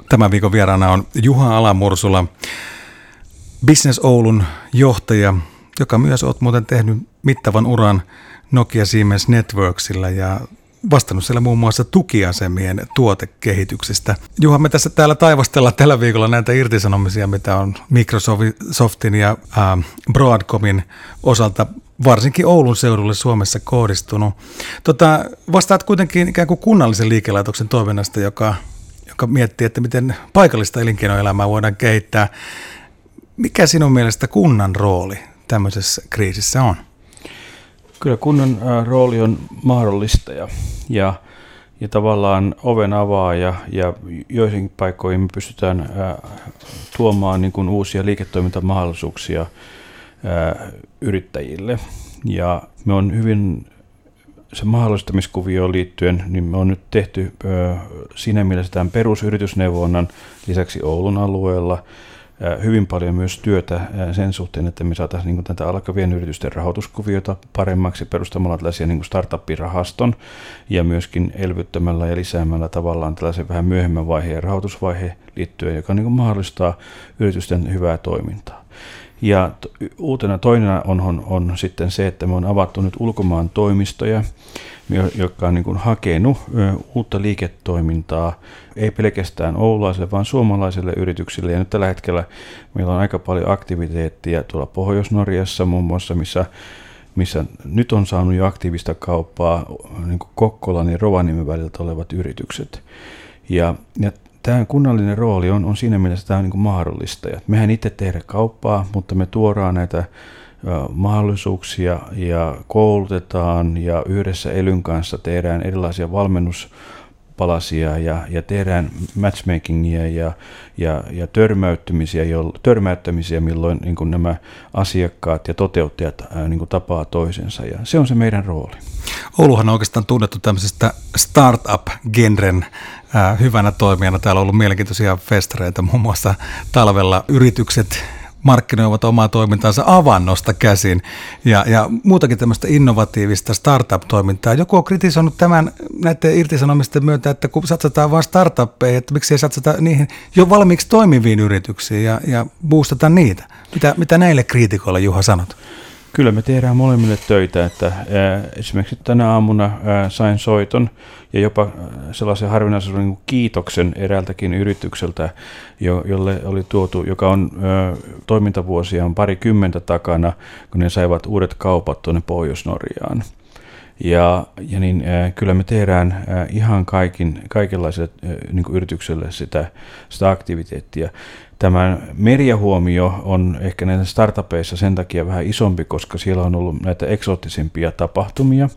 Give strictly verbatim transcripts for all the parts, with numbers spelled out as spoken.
Tämän viikon vieraana on Juha Alamursula, Business Oulun johtaja, joka myös olet muuten tehnyt mittavan uran Nokia Siemens Networksilla ja vastannut siellä muun muassa tukiasemien tuotekehityksestä. Juha, me tässä täällä taivastellaan tällä viikolla näitä irtisanomisia, mitä on Microsoftin ja äh, Broadcomin osalta varsinkin Oulun seudulle Suomessa kohdistunut. Tota, vastaat kuitenkin ikään kuin kunnallisen liikelaitoksen toiminnasta, joka, joka miettii, että miten paikallista elinkeinoelämää voidaan kehittää. Mikä sinun mielestä kunnan rooli tämmöisessä kriisissä on? Kyllä kunnan ä, rooli on mahdollistaja ja, ja tavallaan oven avaaja ja joihinkin paikkoihin me pystytään ä, tuomaan niin kuin uusia liiketoimintamahdollisuuksia ä, yrittäjille. Ja me on hyvin se mahdollistamiskuvioon liittyen, niin me on nyt tehty ä, siinä mielessä tämän perusyritysneuvonnan lisäksi Oulun alueella hyvin paljon myös työtä sen suhteen, että me saataisiin niin tätä alkavien yritysten rahoituskuviota paremmaksi perustamalla tällaisia niin startup-rahaston ja myöskin elvyttämällä ja lisäämällä tavallaan tällaisen vähän myöhemmän vaiheen rahoitusvaiheen liittyen, joka niin mahdollistaa yritysten hyvää toimintaa. Ja uutena toinen on, on, on sitten se, että me on avattu nyt ulkomaan toimistoja, jotka on niin kuin hakenut uutta liiketoimintaa, ei pelkästään oululaisille, vaan suomalaisille yrityksille. Ja nyt tällä hetkellä meillä on aika paljon aktiviteettia tuolla Pohjois-Norjassa muun muassa, missä, missä nyt on saanut jo aktiivista kauppaa niin kuin Kokkolan ja Rovaniemen väliltä olevat yritykset. Ja, ja tämä kunnallinen rooli on, on siinä mielessä tämä on niin kuin mahdollistaja. Mehän itse tehdä kauppaa, mutta me tuodaan näitä mahdollisuuksia ja koulutetaan ja yhdessä Elyn kanssa tehdään erilaisia valmennuspalasia ja, ja tehdään matchmakingia ja, ja, ja törmäyttämisiä, jo, törmäyttämisiä, milloin niin kuin nämä asiakkaat ja toteuttajat ää, niin kuin tapaa toisensa ja se on se meidän rooli. Ouluhan on oikeastaan tunnettu tämmöisestä startup-genren ää, hyvänä toimijana. Täällä on ollut mielenkiintoisia festareita, muun muassa talvella yritykset markkinoivat omaa toimintaansa avannosta käsin ja, ja muutakin tämmöistä innovatiivista startup-toimintaa. Joku on kritisoinut tämän näiden irtisanomisten myötä, että kun satsataan vain startuppeihin, että miksi ei satsata niihin jo valmiiksi toimiviin yrityksiin ja, ja boostata niitä. Mitä, mitä näille kriitikoille, Juha, sanot? Kyllä me tehdään molemmille töitä, että ää, esimerkiksi tänä aamuna ää, sain soiton ja jopa sellaisen harvinaisen niin kuin kiitoksen eräältäkin yritykseltä, jo, jolle oli tuotu, joka on ää, toimintavuosiaan parikymmentä takana, kun ne saivat uudet kaupat tuonne Pohjois-Norjaan. Ja, ja niin, ää, kyllä me tehdään ää, ihan kaikin, kaikenlaisille ää, niin kuin yrityksille sitä, sitä aktiviteettia. Tämä mediahuomio on ehkä näissä startupeissa sen takia vähän isompi, koska siellä on ollut näitä eksoottisempia tapahtumia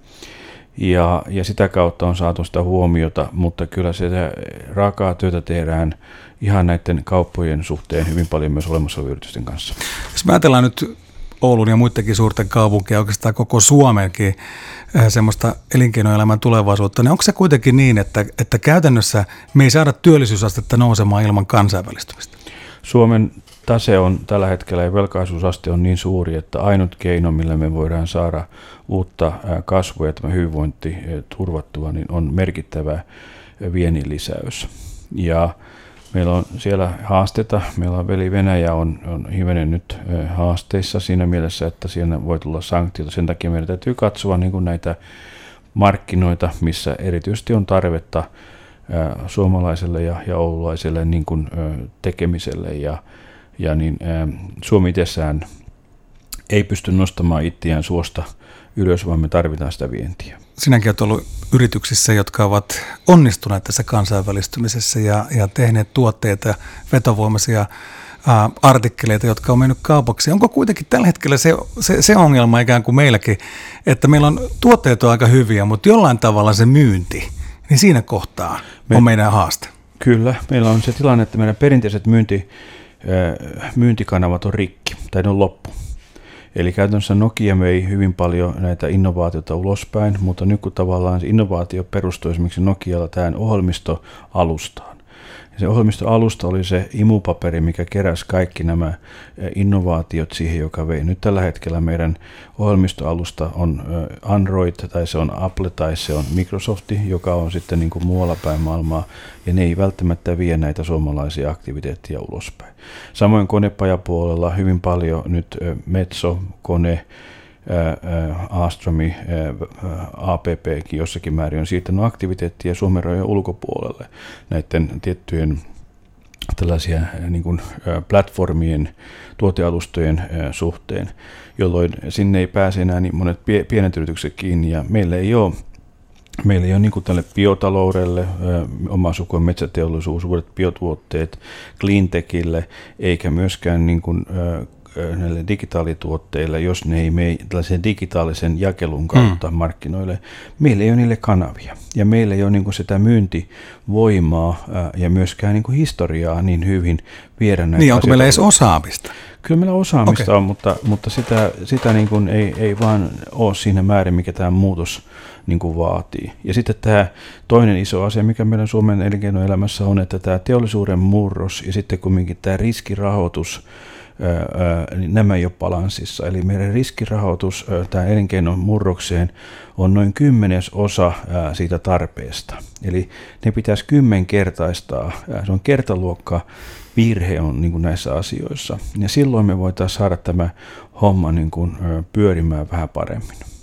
ja, ja sitä kautta on saatu sitä huomiota, mutta kyllä sitä raakaa työtä tehdään ihan näiden kauppojen suhteen hyvin paljon myös olemassa olevien yritysten kanssa. Jos me ajatellaan nyt Oulun ja muidenkin suurten kaupunkien, oikeastaan koko Suomenkin semmoista elinkeinoelämän tulevaisuutta, niin onko se kuitenkin niin, että, että käytännössä me ei saada työllisyysastetta nousemaan ilman kansainvälistymistä? Suomen tase on tällä hetkellä ja velkaisuusaste on niin suuri, että ainut keino, millä me voidaan saada uutta kasvua ja tämä hyvinvointi turvattua, niin on merkittävä viennin lisäys. Ja meillä on siellä haasteita. Meillä on veli Venäjä on, on hivenen nyt haasteissa siinä mielessä, että siinä voi tulla sanktioita. Sen takia meidän täytyy katsoa niin kuin näitä markkinoita, missä erityisesti on tarvetta suomalaiselle ja, ja oululaiselle niin kuin, ö, tekemiselle ja, ja niin, ö, Suomi itsessään ei pysty nostamaan itseään suosta ylös, vaan me tarvitaan sitä vientiä. Sinäkin olet ollut yrityksissä, jotka ovat onnistuneet tässä kansainvälistymisessä ja, ja tehneet tuotteita, vetovoimaisia ä, artikkeleita, jotka on mennyt kaupaksi. Onko kuitenkin tällä hetkellä se, se, se ongelma ikään kuin meilläkin, että meillä on tuotteet on aika hyviä, mutta jollain tavalla se myynti, niin siinä kohtaa Me, on meidän haaste. Kyllä, meillä on se tilanne, että meidän perinteiset myynti, myyntikanavat on rikki tai ne on loppu. Eli käytännössä Nokia myi hyvin paljon näitä innovaatioita ulospäin, mutta nyt kun tavallaan se innovaatio perustuu esimerkiksi Nokialla tähän ohjelmistoalustaan, Ja se ohjelmistoalusta oli se imupaperi, mikä keräsi kaikki nämä innovaatiot siihen, joka vei. Nyt tällä hetkellä meidän ohjelmistoalusta on Android, tai se on Apple, tai se on Microsoft, joka on sitten niin kuin muualla päin maailmaa, ja ne ei välttämättä vie näitä suomalaisia aktiviteetteja ulospäin. Samoin konepajapuolella hyvin paljon nyt Metso, kone, Astromi, A P P:kin jossakin määrin on siirtänyt aktiviteettia Suomen rajojen ulkopuolelle näiden tiettyjen tällaisia niin kuin platformien, tuotealustojen suhteen, jolloin sinne ei pääse enää niin monet pienet yritykset kiinni, ja meillä ei ole Meillä ei ole niin kuin tälle biotaloudelle, oma sukuen metsäteollisuus, uudet biotuotteet, cleantechille, eikä myöskään niin kuin näille digitaalituotteille, jos ne ei mene tällaisen digitaalisen jakelun kautta mm. markkinoille. Meillä ei ole niille kanavia, ja meillä ei ole niin kuin sitä myyntivoimaa ja myöskään niin kuin historiaa niin hyvin viedä näitä Niin, onko asioita. meillä edes osaamista? Kyllä meillä osaamista Okay. on, mutta, mutta sitä, sitä niin kuin ei, ei vaan ole siinä määrin, mikä tämä muutos niin kuin vaatii. Ja sitten tämä toinen iso asia, mikä meidän Suomen elinkeinoelämässä on, että tämä teollisuuden murros ja sitten kumminkin tämä riskirahoitus, niin nämä ei ole balanssissa. Eli meidän riskirahoitus tämän elinkeinon murrokseen on noin kymmenesosa siitä tarpeesta. Eli ne pitäisi kymmenkertaistaa. Se on kertaluokka virhe on niin kuin näissä asioissa. Ja silloin me voitaisiin saada tämä homma niin kuin pyörimään vähän paremmin.